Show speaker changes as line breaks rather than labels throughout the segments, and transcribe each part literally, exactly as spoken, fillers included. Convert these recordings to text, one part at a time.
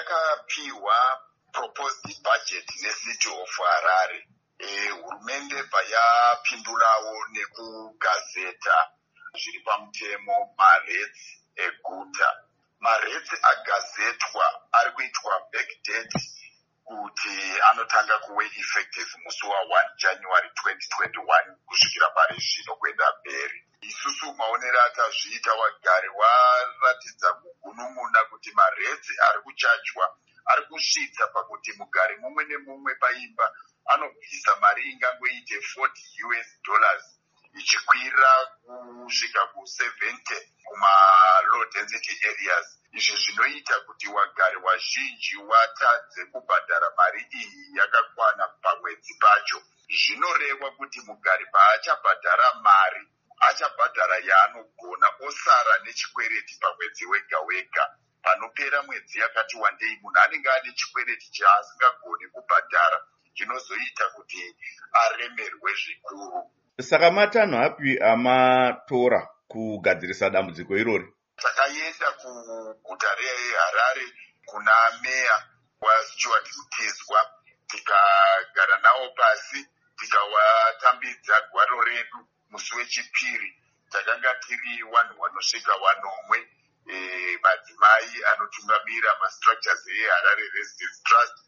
yakapiwa proposed budget necity of Harare. E, hurumende payapindurawo nekugazeta zviri pamutemo maretsi eguta. Maretsi agazetwa ari kuitwa backdate kuti anotanga kuve effective musi wa January twenty twenty-one kusvikira pari zvino kuenda mberi. Isusu maonero akazviita wagari waratidza kugunun'una kuti maretsi ari kuchachwa ari kusvitsa pakuti mugari mumwe nemumwe paimba anobvisa mari ingangoite forty US dollars ichikwira kusvika ku seventy kuma low density areas. Izvi zvinoita kuti wagari wazhinji watadze kubhadhara mari iyi yakakwana pamwedzi pacho. Zvinoreva kuti mugari paachabhadhara mari achabhadhara yaanogona osara nechikwereti pamwedzi wega wega. Panopera mwedzi yakati wandei munhu anenge ane chikwereti chaasingagoni kubhadhara, chinozoita kuti aremerwe zvikuru.
Saka matanho api amatora kugadzirisa dambudziko irori?
Takaenda kuguta reHarare kuna meya waStuart Mutezwa, tikagara nawo pasi tikawatambidza gwaro redu. Musi wechipiri takanga tiri vanhu vanosvika vanomwe, e, madzimai anotungamira mastructures eHarare Residence Trust.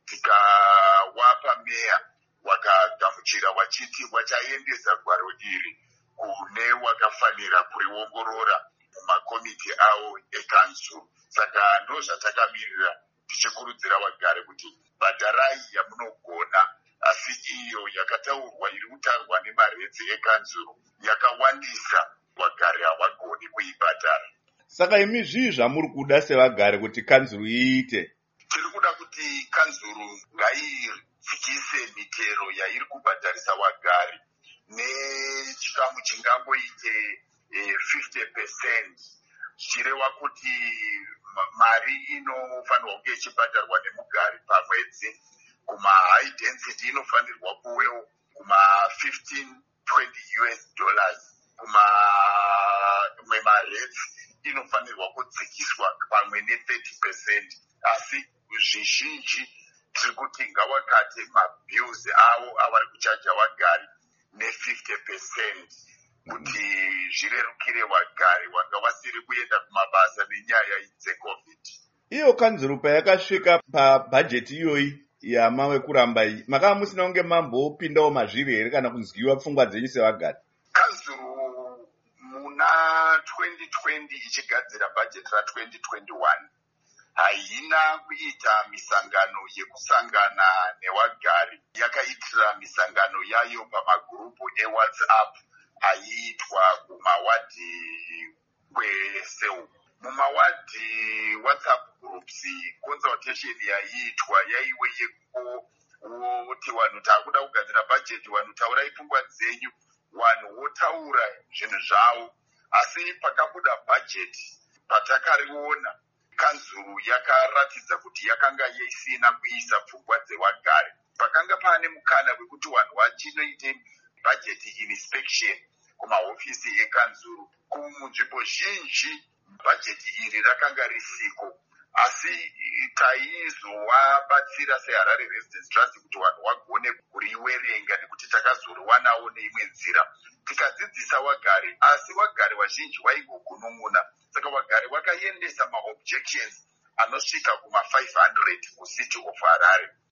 Tikawapa meya wakagamuchira wachiti wachaendesa gwaro iri kune wakafanira kuriongorora mumakomiti awo ekanzuru. Saka ndo zvatakamirira tichikurudzira wagare kuti bhadharai yamunogona, asi iyo yakataurwa iri kutaurwa nemaretsi ekanzuru yakawandisa, wagare havagoni kuibhadhara.
Saka imi zvii zvamuri kuda sevagare kuti kanzuru iite?
Tiri kuda kuti kanzuru ngaidzikise mitero yairi kubhadharisa wagari nechikamu chingangoite fifty percent. Zvichireva kuti mari inofanirwa kunge ichibhadharwa nemugari pamwedzi. Kuma high density inofanirwa kuwewo kuma fifteen twenty US dollars. Kuma maretsi inofanirwa kudzikiswa pamwe ne thirty percent. Asi zvizhinji tiri kuti ngawakate mabills avo avari kuchaja wagari ne fifty percent kuti zvirerukire wagari wanga vasiri kuenda kumabasa nenyaya dzeCovid.
Iyo kanzuru payakasvika pabhajeti iyoyi yamave kuramba iyi, makava musina kunge mambopindawo mazviri here kana kunzwiwa pfungwa dzenyu sevagari?
Kanzuru muna twenty twenty ichigadzira bhajeti ra twenty twenty-one haina kuita misangano yekusangana newagari. Yakaitira misangano yayo pamagurupu eWhatsApp aiitwa kumawadhi kweseu. Mumawadhi WhatsApp groups consultation yaiitwa yaiwe yekuti vanhu takuda kugadzira bhajeti, vanhu taurai pfungwa dzenyu, vanhu votaura zvinhu zvavo. Asi pakabuda bhajeti patakariona, kanzuru yakaratidza kuti yakanga isina kuisa pfungwa dzewagari. Pakanga pane mukana wekuti vanhu vachinoite budget inspection kumahofisi ekanzuru. Kunzvimbo zhinji budget iri rakanga risiko, asi taizowabatsira seHarare Residence Trust kuti vanhu vagone kuriwerenga nekuti takazoriwanawo neimwe nzira tikadzidzisa wagari. Asi wagari wazhinji waingogunun'una, saka wagari wakaendesa maobjections anosvika kuma five hundred kuCity of Harare.